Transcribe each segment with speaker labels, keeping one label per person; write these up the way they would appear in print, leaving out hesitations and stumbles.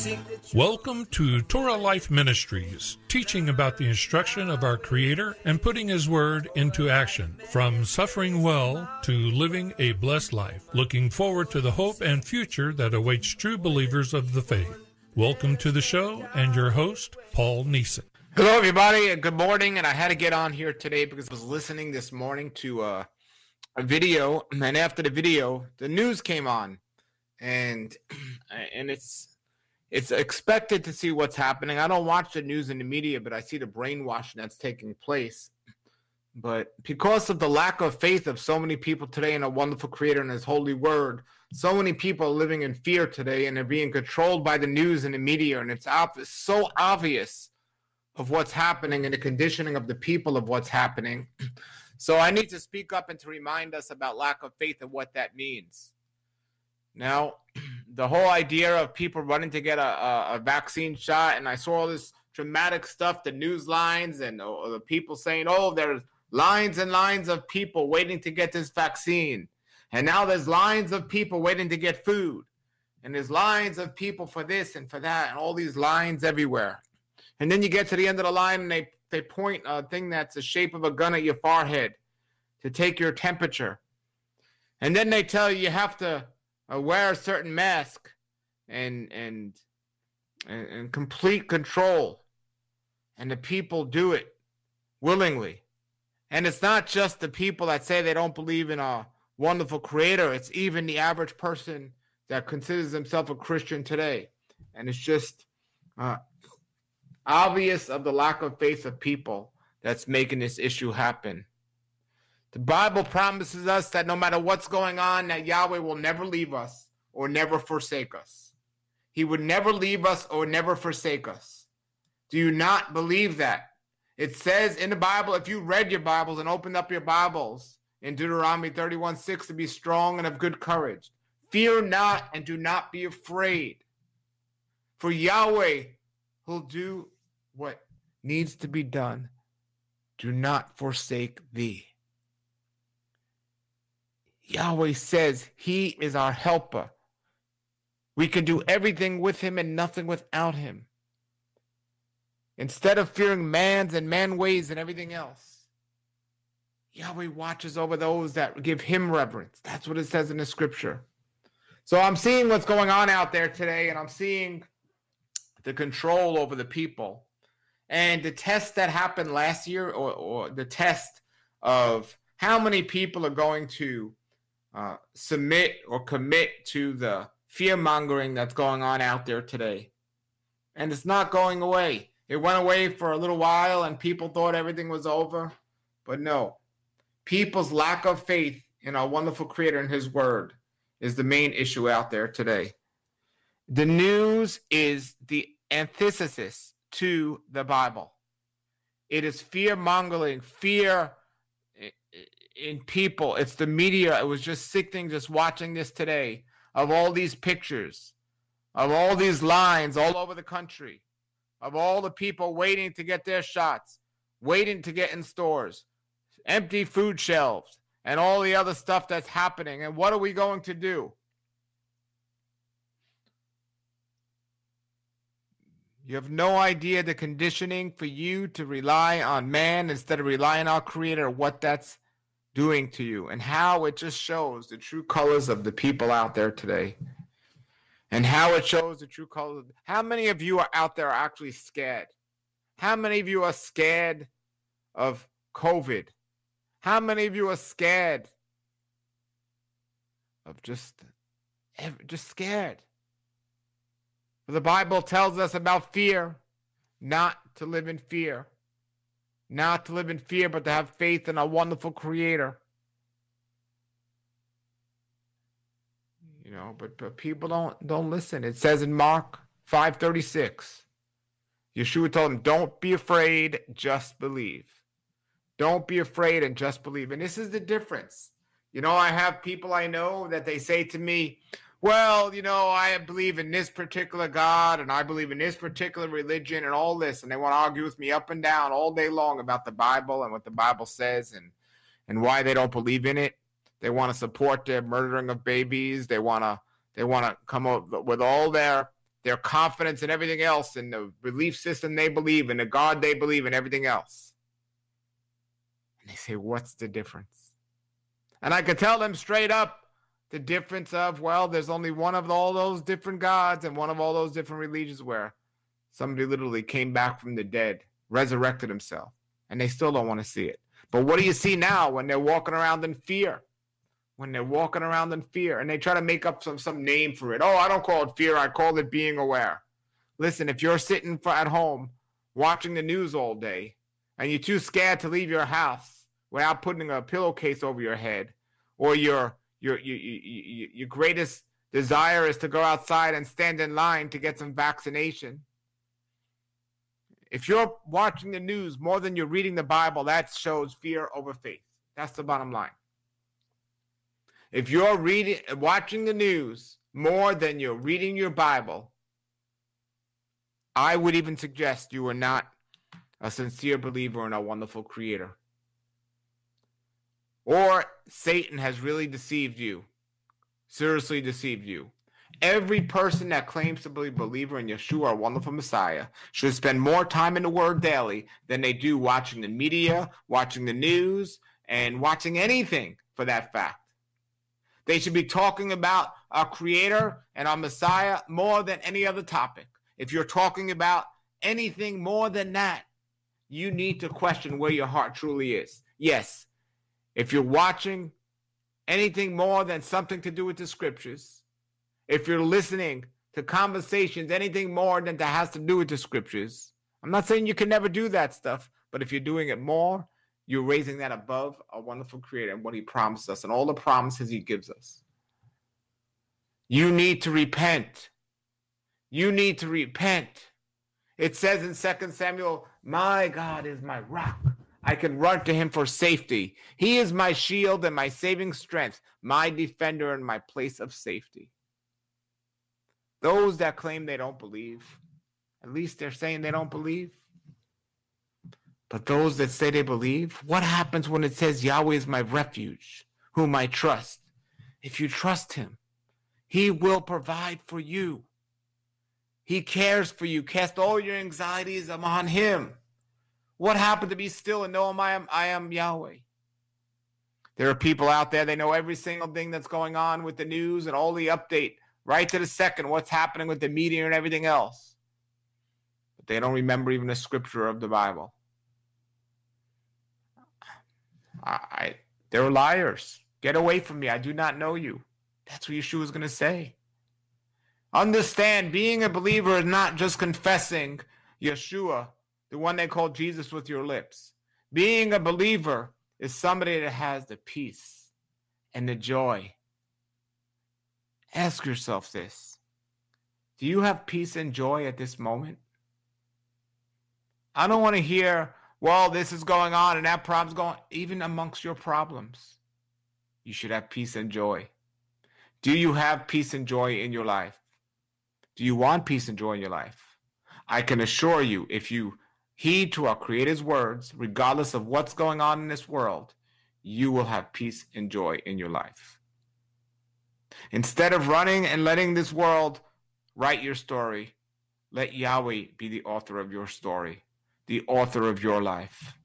Speaker 1: Welcome to Torah Life Ministries, teaching about the instruction of our Creator and putting His Word into action, from suffering well to living a blessed life, looking forward to the hope and future that awaits true believers of the faith. Welcome to the show and your host, Paul Neeson.
Speaker 2: Hello, everybody, and good morning. And I had to get on here today because I was listening this morning to a video, and after the video, the news came on, and it's expected to see what's happening. I don't watch the news in the media, but I see the brainwashing that's taking place. But because of the lack of faith of so many people today in a wonderful Creator and His holy word, so many people are living in fear today, and they're being controlled by the news and the media, and it's so obvious of what's happening and the conditioning of the people of what's happening. So I need to speak up and to remind us about lack of faith and what that means. Now, the whole idea of people running to get a vaccine shot, and I saw all this dramatic stuff, the news lines and the people saying, oh, there's lines and lines of people waiting to get this vaccine. And now there's lines of people waiting to get food. And there's lines of people for this and for that, and all these lines everywhere. And then you get to the end of the line, and they point a thing that's the shape of a gun at your forehead to take your temperature. And then they tell you have to wear a certain mask and complete control. And the people do it willingly. And it's not just the people that say they don't believe in a wonderful Creator. It's even the average person that considers himself a Christian today. And it's just obvious of the lack of faith of people that's making this issue happen. The Bible promises us that no matter what's going on, that Yahweh will never leave us or never forsake us. He would never leave us or never forsake us. Do you not believe that? It says in the Bible, if you read your Bibles and opened up your Bibles in Deuteronomy 31:6, to be strong and of good courage. Fear not and do not be afraid. For Yahweh will do what needs to be done. Do not forsake thee. Yahweh says He is our helper. We can do everything with Him and nothing without Him. Instead of fearing man's and man ways and everything else, Yahweh watches over those that give Him reverence. That's what it says in the scripture. So I'm seeing what's going on out there today, and I'm seeing the control over the people. And the test that happened last year, or the test of how many people are going to submit or commit to the fear-mongering that's going on out there today. And it's not going away. It went away for a little while, and people thought everything was over. But no. People's lack of faith in our wonderful Creator and His Word is the main issue out there today. The news is the antithesis to the Bible. It is fear-mongering, fear in people. It's the media. It was just sickening just watching this today of all these pictures, of all these lines all over the country, of all the people waiting to get their shots, waiting to get in stores, empty food shelves, and all the other stuff that's happening. And what are we going to do? You have no idea the conditioning for you to rely on man instead of relying on our Creator, what that's doing to you, and how it just shows the true colors of the people out there today. And how it shows the true colors. How many of you are out there are actually scared? How many of you are scared of COVID? How many of you are scared of just scared? The Bible tells us about fear, not to live in fear. Not to live in fear, but to have faith in a wonderful Creator. You know, but people don't listen. It says in Mark 5:36, Yeshua told them, don't be afraid, just believe. Don't be afraid and just believe. And this is the difference. You know, I have people I know that they say to me, well, you know, I believe in this particular God, and I believe in this particular religion and all this, and they want to argue with me up and down all day long about the Bible and what the Bible says and why they don't believe in it. They want to support the murdering of babies. They want to come up with all their their confidence and everything else, in the belief system they believe, in the God they believe, and everything else. And they say, what's the difference? And I could tell them straight up the difference of, well, there's only one of all those different gods and one of all those different religions where somebody literally came back from the dead, resurrected himself, and they still don't want to see it. But what do you see now when they're walking around in fear? When they're walking around in fear, and they try to make up some name for it. Oh, I don't call it fear. I call it being aware. Listen, if you're sitting at home watching the news all day and you're too scared to leave your house without putting a pillowcase over your head, or your greatest desire is to go outside and stand in line to get some vaccination, if you're watching the news more than you're reading the Bible, that shows fear over faith. That's the bottom line. If you're watching the news more than you're reading your Bible, I would even suggest you are not a sincere believer in a wonderful Creator. Or Satan has really deceived you, seriously deceived you. Every person that claims to be a believer in Yeshua, a wonderful Messiah, should spend more time in the Word daily than they do watching the media, watching the news, and watching anything for that fact. They should be talking about our Creator and our Messiah more than any other topic. If you're talking about anything more than that, you need to question where your heart truly is. Yes, if you're watching anything more than something to do with the Scriptures, if you're listening to conversations, anything more than that has to do with the Scriptures, I'm not saying you can never do that stuff, but if you're doing it more, you're raising that above a wonderful Creator and what He promised us and all the promises He gives us. You need to repent. You need to repent. It says in 2 Samuel, my God is my rock. I can run to Him for safety. He is my shield and my saving strength, my defender and my place of safety. Those that claim they don't believe, at least they're saying they don't believe. But those that say they believe, what happens when it says Yahweh is my refuge, whom I trust? If you trust Him, He will provide for you. He cares for you. Cast all your anxieties upon Him. What happened to be still and know I am Yahweh? There are people out there, they know every single thing that's going on with the news and all the update, right to the second, what's happening with the media and everything else. But they don't remember even the scripture of the Bible. They're liars. Get away from me. I do not know you. That's what Yeshua is going to say. Understand, being a believer is not just confessing Yeshua, the one they call Jesus, with your lips. Being a believer is somebody that has the peace and the joy. Ask yourself this. Do you have peace and joy at this moment? I don't want to hear, well, this is going on and that problem's going on. Even amongst your problems, you should have peace and joy. Do you have peace and joy in your life? Do you want peace and joy in your life? I can assure you, if you heed to our Creator's words, regardless of what's going on in this world, you will have peace and joy in your life. Instead of running and letting this world write your story, let Yahweh be the author of your story, the author of your life.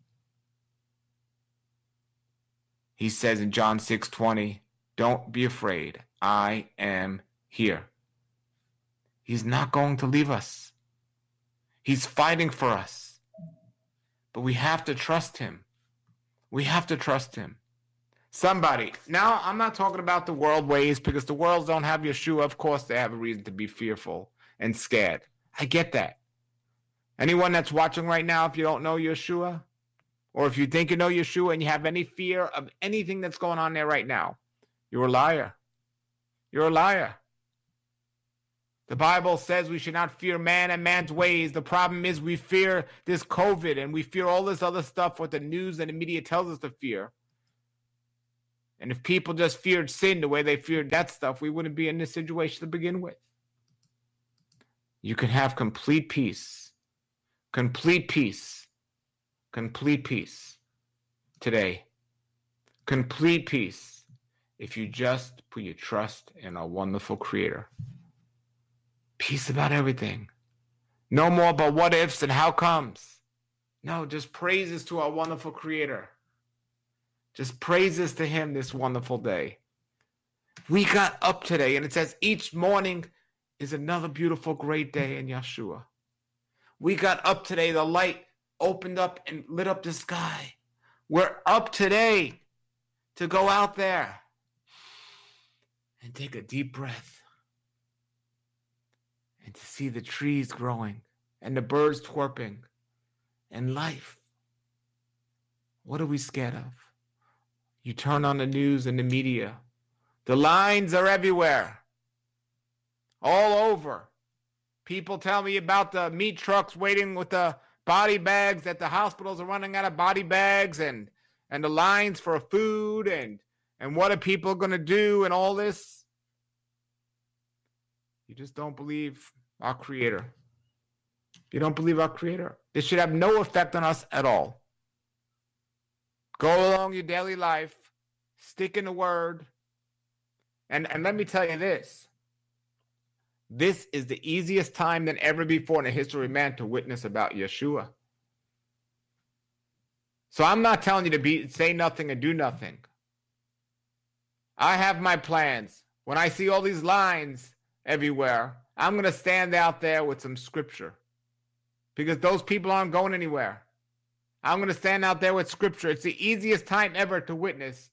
Speaker 2: He says in John 6:20, don't be afraid, I am here. He's not going to leave us. He's fighting for us. But we have to trust Him. We have to trust Him. Somebody, now I'm not talking about the world ways, because the worlds don't have Yeshua. Of course they have a reason to be fearful and scared. I get that. Anyone that's watching right now, if you don't know Yeshua, or if you think you know Yeshua and you have any fear of anything that's going on there right now, you're a liar. You're a liar. The Bible says we should not fear man and man's ways. The problem is we fear this COVID and we fear all this other stuff, what the news and the media tells us to fear. And if people just feared sin the way they feared that stuff, we wouldn't be in this situation to begin with. You can have complete peace. Complete peace. Complete peace today. Complete peace if you just put your trust in a wonderful Creator. Peace about everything. No more about what ifs and how comes. No, just praises to our wonderful Creator. Just praises to Him this wonderful day. We got up today, and it says each morning is another beautiful, great day in Yeshua. We got up today, the light opened up and lit up the sky. We're up today to go out there and take a deep breath and to see the trees growing and the birds twerping and life. What are we scared of? You turn on the news and the media. The lines are everywhere. All over. People tell me about the meat trucks waiting with the body bags, that the hospitals are running out of body bags, and the lines for food, and what are people going to do and all this. You just don't believe our Creator. You don't believe our Creator. This should have no effect on us at all. Go along your daily life, stick in the Word, and let me tell you this. This is the easiest time than ever before in the history of man to witness about Yeshua. So I'm not telling you to say nothing and do nothing. I have my plans. When I see all these lines everywhere, I'm going to stand out there with some scripture, because those people aren't going anywhere. I'm going to stand out there with scripture. It's the easiest time ever to witness.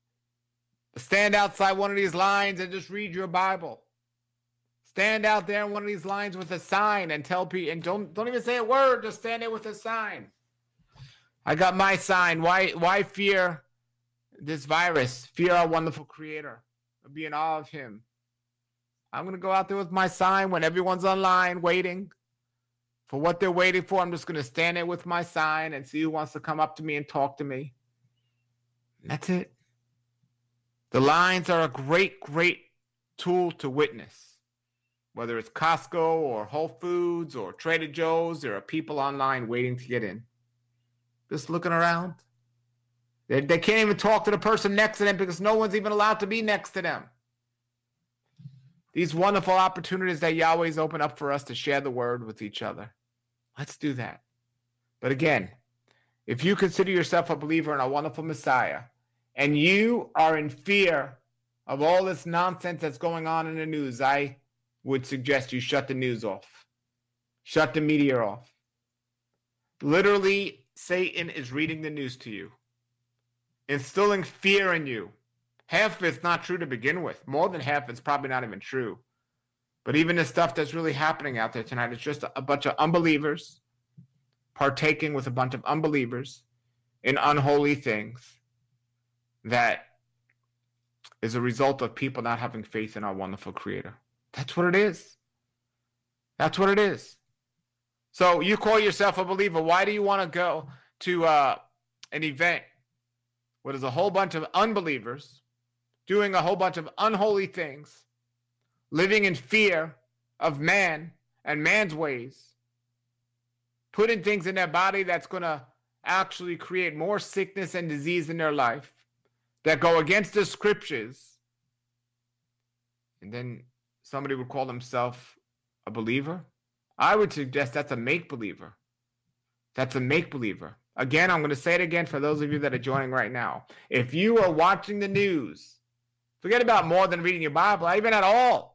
Speaker 2: Stand outside one of these lines and just read your Bible. Stand out there in one of these lines with a sign and tell people, and don't even say a word, just stand there with a sign. I got my sign. Why fear this virus? Fear our wonderful Creator. Be in awe of Him. I'm going to go out there with my sign when everyone's online waiting for what they're waiting for. I'm just going to stand there with my sign and see who wants to come up to me and talk to me. And that's it. The lines are a great, great tool to witness. Whether it's Costco or Whole Foods or Trader Joe's, there are people online waiting to get in. Just looking around. They can't even talk to the person next to them because no one's even allowed to be next to them. These wonderful opportunities that Yahweh's opened up for us to share the word with each other. Let's do that. But again, if you consider yourself a believer in a wonderful Messiah, and you are in fear of all this nonsense that's going on in the news, I would suggest you shut the news off. Shut the media off. Literally, Satan is reading the news to you, instilling fear in you. Half of it's not true to begin with. More than half it's probably not even true. But even the stuff that's really happening out there tonight is just a bunch of unbelievers partaking with a bunch of unbelievers in unholy things that is a result of people not having faith in our wonderful Creator. That's what it is. That's what it is. So you call yourself a believer. Why do you want to go to an event where there's a whole bunch of unbelievers doing a whole bunch of unholy things, living in fear of man and man's ways, putting things in their body that's going to actually create more sickness and disease in their life, that go against the scriptures, and then somebody would call themselves a believer? I would suggest that's a make-believer. That's a make-believer. Again, I'm going to say it again for those of you that are joining right now. If you are watching the news, forget about more than reading your Bible, even at all.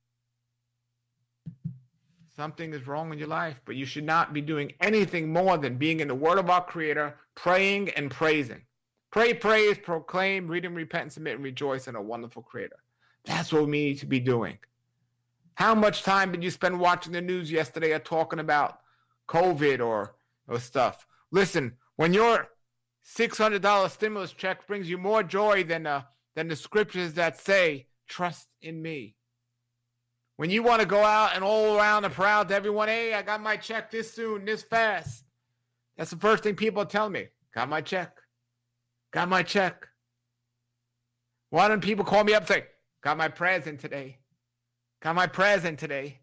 Speaker 2: Something is wrong in your life, but you should not be doing anything more than being in the Word of our Creator, praying and praising. Pray, praise, proclaim, read and repent and submit and rejoice in a wonderful Creator. That's what we need to be doing. How much time did you spend watching the news yesterday or talking about COVID or stuff? Listen, when your $600 stimulus check brings you more joy than the scriptures that say, trust in me. When you want to go out and all around and proud to everyone, hey, I got my check this soon, this fast. That's the first thing people tell me. Got my check. Got my check. Why don't people call me up and say, got my present today. Got my present today.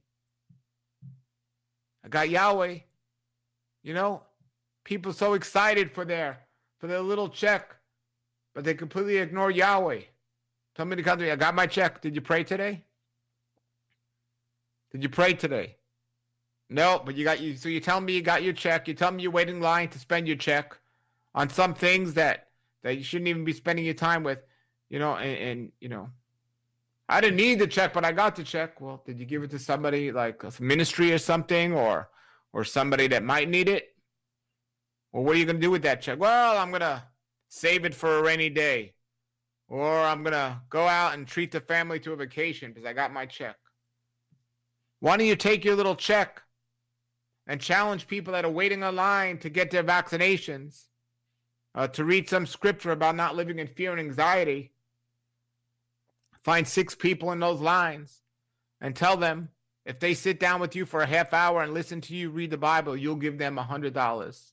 Speaker 2: I got Yahweh. You know, people so excited for their little check, but they completely ignore Yahweh. Tell me to come to me. I got my check. Did you pray today? Did you pray today? No, but so you tell me you got your check. You tell me you're waiting in line to spend your check on some things that you shouldn't even be spending your time with, and I didn't need the check, but I got the check. Well, did you give it to somebody like a ministry or something, or somebody that might need it? Well, what are you going to do with that check? Well, I'm going to save it for a rainy day, or I'm going to go out and treat the family to a vacation because I got my check. Why don't you take your little check and challenge people that are waiting online to get their vaccinations, to read some scripture about not living in fear and anxiety? Find 6 people in those lines and tell them if they sit down with you for a half hour and listen to you read the Bible, you'll give them $100.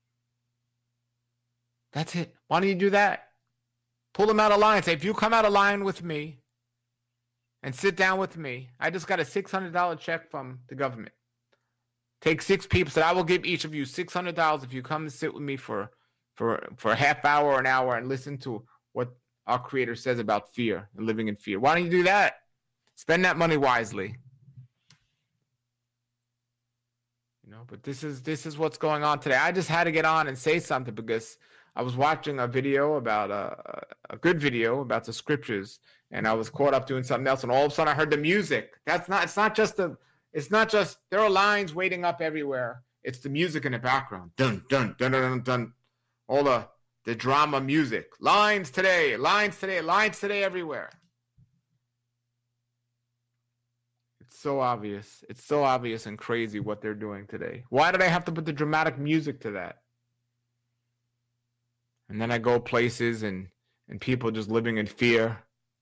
Speaker 2: That's it. Why don't you do that? Pull them out of line. Say, if you come out of line with me and sit down with me, I just got a $600 check from the government. Take 6 people. Say, I will give each of you $600 if you come and sit with me for a half hour or an hour and listen to what our Creator says about fear and living in fear. Why don't you do that? Spend that money wisely. But this is what's going on today. I just had to get on and say something because I was watching a video about a good video about the scriptures, and I was caught up doing something else, and all of a sudden I heard the music. It's not just there are lines waiting up everywhere. It's the music in the background. Dun dun dun dun dun. All the drama music. Lines today everywhere. It's so obvious. It's so obvious and crazy what they're doing today. Why did I have to put the dramatic music to that? And then I go places and people just living in fear.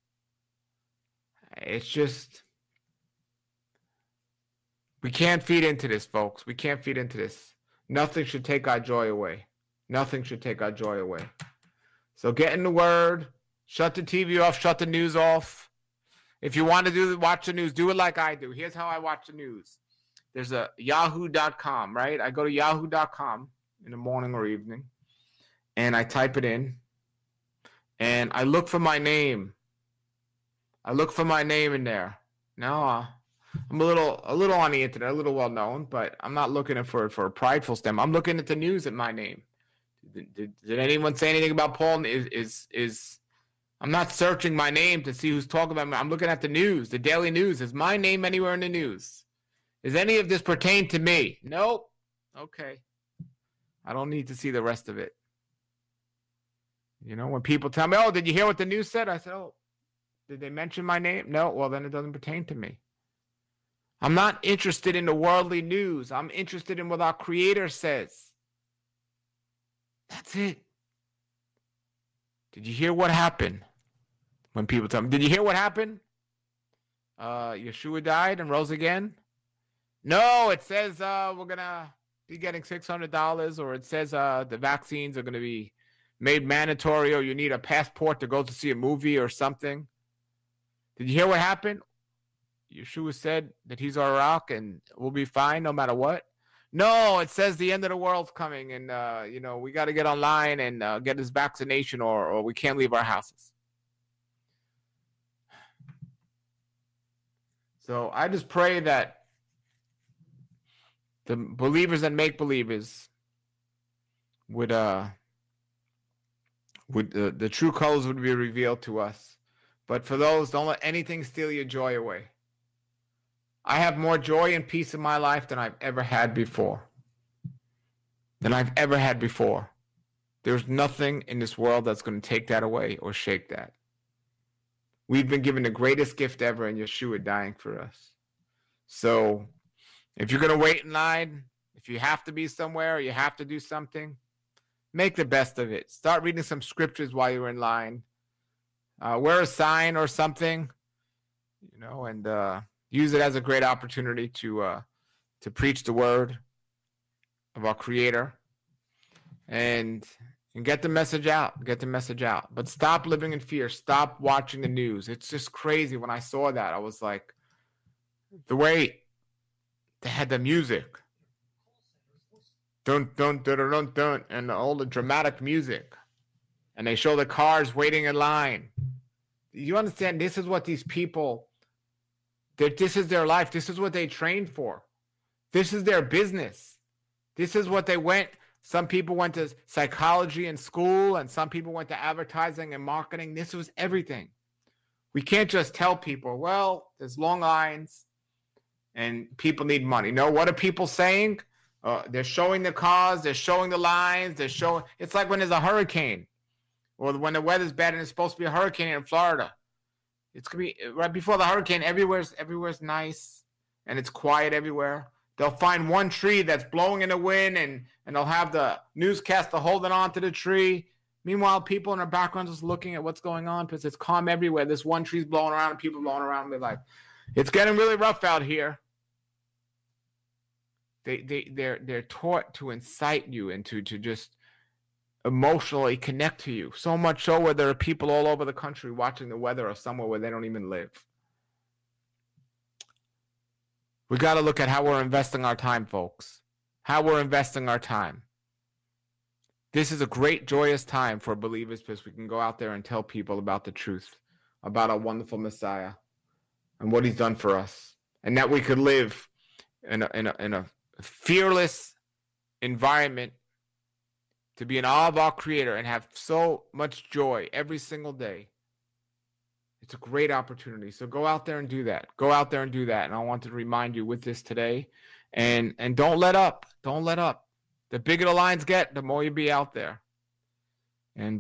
Speaker 2: It's just, we can't feed into this, folks. We can't feed into this. Nothing should take our joy away. Nothing should take our joy away. So get in the Word. Shut the TV off. Shut the news off. If you want to watch the news, do it like I do. Here's how I watch the news. There's a yahoo.com, right? I go to yahoo.com in the morning or evening, and I type it in, and I look for my name. I look for my name in there. Now, I'm a little on the internet, a little well known, but I'm not looking for a prideful stem. I'm looking at the news at my name. Did anyone say anything about Paul? I'm not searching my name to see who's talking about me. I'm looking at the news, the daily news. Is my name anywhere in the news? Does any of this pertain to me? Nope. Okay. I don't need to see the rest of it. When people tell me, oh, did you hear what the news said? I said, oh, did they mention my name? No. Well, then it doesn't pertain to me. I'm not interested in the worldly news. I'm interested in what our Creator says. That's it. Did you hear what happened? When people tell me, did you hear what happened? Yeshua died and rose again? No, it says we're going to be getting $600, or it says the vaccines are going to be made mandatory, or you need a passport to go to see a movie or something. Did you hear what happened? Yeshua said that he's our rock and we'll be fine no matter what. No, it says the end of the world's coming, and we got to get online and get this vaccination, or we can't leave our houses. So I just pray that the believers and make believers would the true colors would be revealed to us. But for those, don't let anything steal your joy away. I have more joy and peace in my life than I've ever had before. There's nothing in this world that's going to take that away or shake that. We've been given the greatest gift ever in Yeshua dying for us. So if you're going to wait in line, if you have to be somewhere or you have to do something, make the best of it. Start reading some scriptures while you're in line. Wear a sign or something, and use it as a great opportunity to preach the word of our Creator and get the message out. But stop living in fear. Stop watching the news. It's just crazy. When I saw that, I was like, the way they had the music. Dun, dun, dun, dun, dun, dun, and all the dramatic music. And they show the cars waiting in line. You understand? This is what these people This is their life. This is what they trained for. This is their business. This is what they went. Some people went to psychology in school, and some people went to advertising and marketing. This was everything. We can't just tell people, well, there's long lines and people need money. No, what are people saying? They're showing the cars, they're showing the lines, it's like when there's a hurricane or when the weather's bad and it's supposed to be a hurricane in Florida. It's going to be right before the hurricane. Everywhere's nice and it's quiet everywhere. They'll find one tree that's blowing in the wind and they'll have the newscaster holding on to the tree. Meanwhile, people in the background just looking at what's going on because it's calm everywhere. This one tree's blowing around and people blowing around. They're like, it's getting really rough out here. They're taught to incite you and to just emotionally connect to you. So much so where there are people all over the country watching the weather or somewhere where they don't even live. We got to look at how we're investing our time, folks. How we're investing our time. This is a great, joyous time for believers because we can go out there and tell people about the truth, about our wonderful Messiah and what he's done for us, and that we could live in a fearless environment to be in awe of our Creator and have so much joy every single day. It's a great opportunity. So go out there and do that. Go out there and do that. And I want to remind you with this today. And don't let up. Don't let up. The bigger the lines get, the more you be out there. And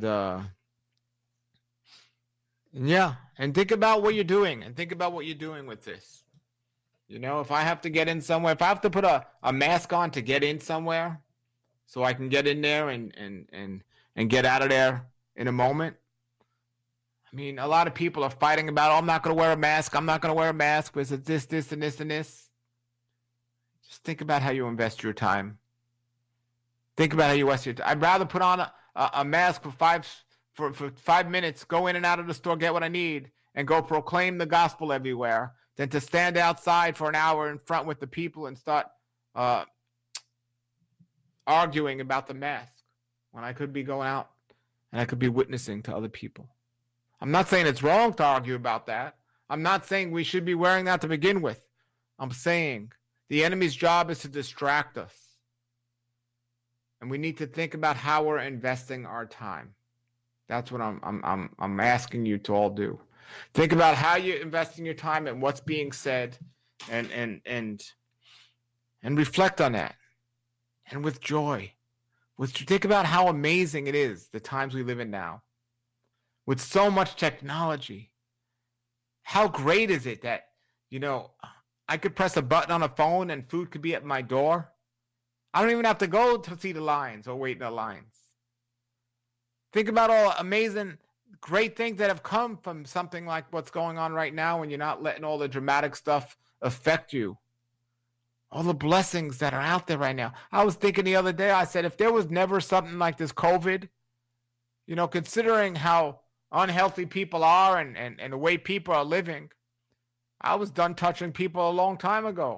Speaker 2: yeah. And think about what you're doing. And think about what you're doing with this. You know, if I have to get in somewhere, if I have to put a mask on to get in somewhere so I can get in there and get out of there in a moment. I mean, a lot of people are fighting about, oh, I'm not going to wear a mask. I'm not going to wear a mask because it's this, and this, and this. Just think about how you invest your time. Think about how you invest your time. I'd rather put on a mask for 5 minutes, go in and out of the store, get what I need, and go proclaim the gospel everywhere than to stand outside for an hour in front with the people and start arguing about the mask when I could be going out and I could be witnessing to other people. I'm not saying it's wrong to argue about that. I'm not saying we should be wearing that to begin with. I'm saying the enemy's job is to distract us. And we need to think about how we're investing our time. That's what I'm asking you to all do. Think about how you're investing your time and what's being said and reflect on that. And with joy. Think about how amazing it is, the times we live in now. With so much technology. How great is it that, you know, I could press a button on a phone and food could be at my door? I don't even have to go to see the lines or wait in the lines. Think about all amazing, great things that have come from something like what's going on right now when you're not letting all the dramatic stuff affect you. All the blessings that are out there right now. I was thinking the other day, I said, if there was never something like this COVID, you know, considering how unhealthy people are and the way people are living, I was done touching people a long time ago.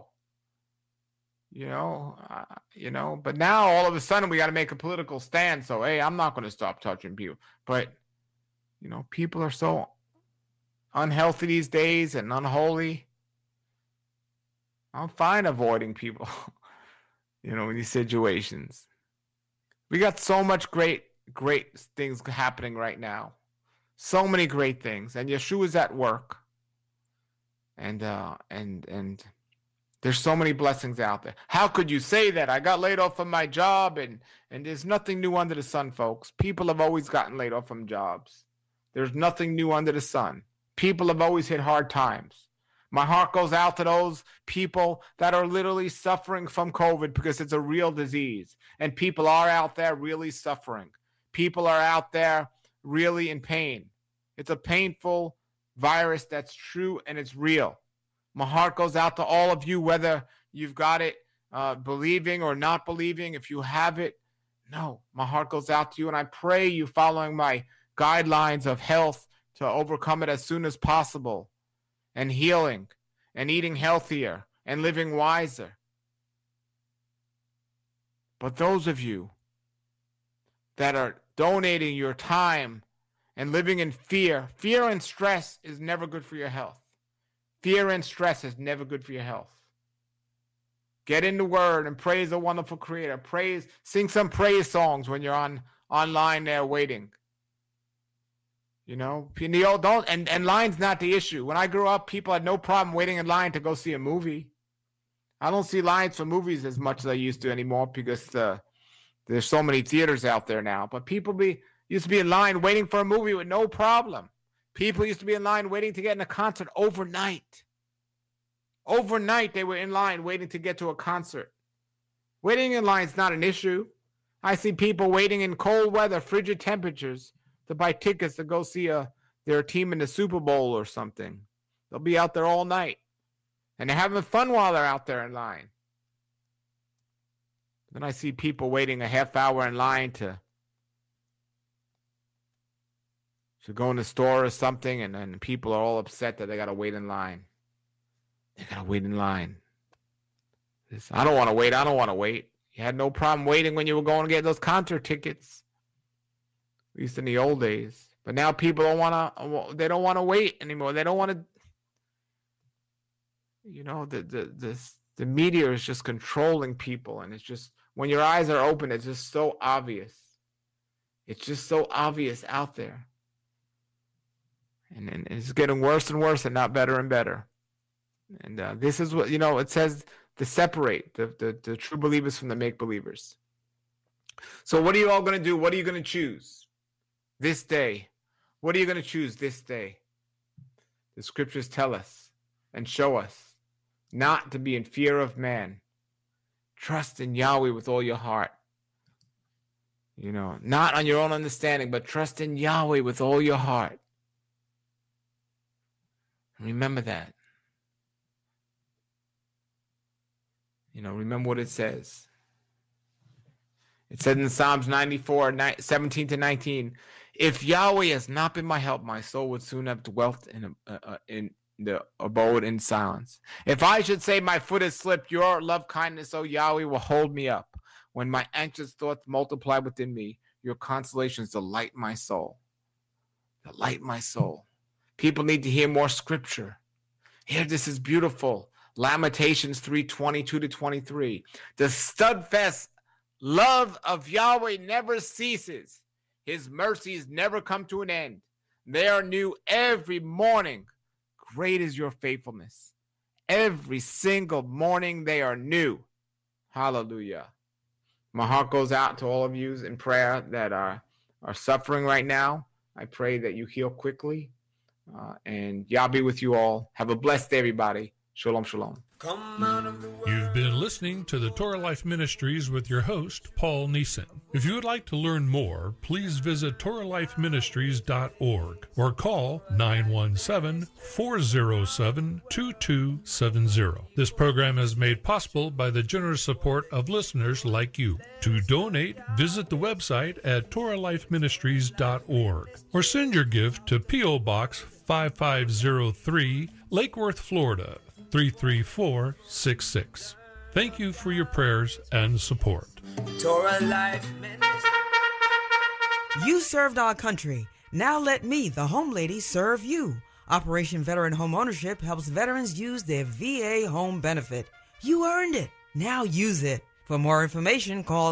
Speaker 2: You know, but now all of a sudden we got to make a political stand. So, hey, I'm not going to stop touching people. But, you know, people are so unhealthy these days and unholy. I'm fine avoiding people, you know, in these situations. We got so much great things happening right now. So many great things. And Yeshua's at work. And there's so many blessings out there. How could you say that? I got laid off from my job and there's nothing new under the sun, folks. People have always gotten laid off from jobs. There's nothing new under the sun. People have always hit hard times. My heart goes out to those people that are literally suffering from COVID because it's a real disease. And people are out there really suffering. People are out there really in pain. It's a painful virus that's true and it's real. My heart goes out to all of you, whether you've got it believing or not believing. If you have it, no, my heart goes out to you. And I pray you following my guidelines of health to overcome it as soon as possible. And healing, and eating healthier, and living wiser. But those of you that are donating your time and living in fear and stress is never good for your health. Fear and stress is never good for your health. Get in the Word and praise a wonderful Creator. Sing some praise songs when you're online there waiting. And line's not the issue. When I grew up, people had no problem waiting in line to go see a movie. I don't see lines for movies as much as I used to anymore because there's so many theaters out there now. But people used to be in line waiting for a movie with no problem. People used to be in line waiting to get in a concert overnight. Overnight, they were in line waiting to get to a concert. Waiting in line is not an issue. I see people waiting in cold weather, frigid temperatures, to buy tickets to go see their team in the Super Bowl or something. They'll be out there all night. And they're having fun while they're out there in line. Then I see people waiting a half hour in line to go in the store or something, and then people are all upset that they got to wait in line. They got to wait in line. I don't want to wait. You had no problem waiting when you were going to get those concert tickets. At least in the old days. But now people don't want to wait anymore. They don't want to, the media is just controlling people. And it's just, when your eyes are open, it's just so obvious. It's just so obvious out there. And it's getting worse and worse and not better and better. And this is what, it says to separate the true believers from the make-believers. So what are you all going to do? What are you going to choose this day? What are you going to choose this day? The scriptures tell us and show us not to be in fear of man. Trust in Yahweh with all your heart. Not on your own understanding, but trust in Yahweh with all your heart. Remember that. Remember what it says. It said in Psalms 94, 17 to 19, if Yahweh has not been my help, my soul would soon have dwelt in the abode in silence. If I should say my foot has slipped, your love kindness, O Yahweh, will hold me up. When my anxious thoughts multiply within me, your consolations delight my soul. Delight my soul. People need to hear more scripture. Here, this is beautiful. Lamentations 3:22 to 23. The steadfast love of Yahweh never ceases. His mercies never come to an end. They are new every morning. Great is your faithfulness. Every single morning they are new. Hallelujah. My heart goes out to all of you in prayer that are suffering right now. I pray that you heal quickly. And Yah be with you all. Have a blessed day, everybody. Shalom, shalom.
Speaker 1: You've been listening to the Torah Life Ministries with your host, Paul Neeson. If you would like to learn more, please visit TorahLifeMinistries.org or call 917-407-2270. This program is made possible by the generous support of listeners like you. To donate, visit the website at TorahLifeMinistries.org or send your gift to P.O. Box 5503, Lake Worth, Florida, 33466. Thank you for your prayers and support.
Speaker 3: Torah Life Ministry. You served our country. Now let me, the home lady, serve you. Operation Veteran Home Ownership helps veterans use their VA home benefit. You earned it. Now use it. For more information, call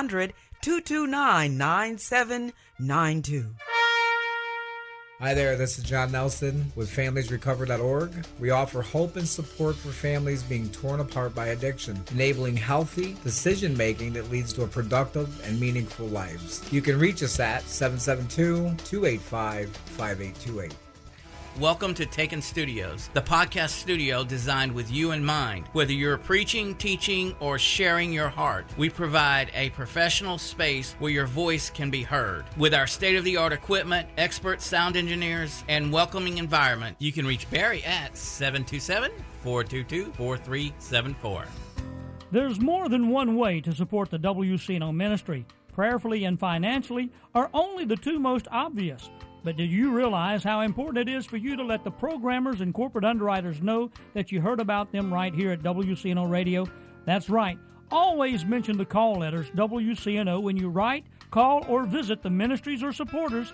Speaker 3: 800-229-9792.
Speaker 4: Hi there, this is John Nelson with FamiliesRecover.org. We offer hope and support for families being torn apart by addiction, enabling healthy decision-making that leads to a productive and meaningful lives. You can reach us at 772-285-5828.
Speaker 5: Welcome to Taken Studios, the podcast studio designed with you in mind. Whether you're preaching, teaching, or sharing your heart, we provide a professional space where your voice can be heard. With our state-of-the-art equipment, expert sound engineers, and welcoming environment, you can reach Barry at 727-422-4374.
Speaker 6: There's more than one way to support the WCNO ministry. Prayerfully and financially are only the two most obvious. But do you realize how important it is for you to let the programmers and corporate underwriters know that you heard about them right here at WCNO Radio? That's right. Always mention the call letters WCNO when you write, call, or visit the ministries or supporters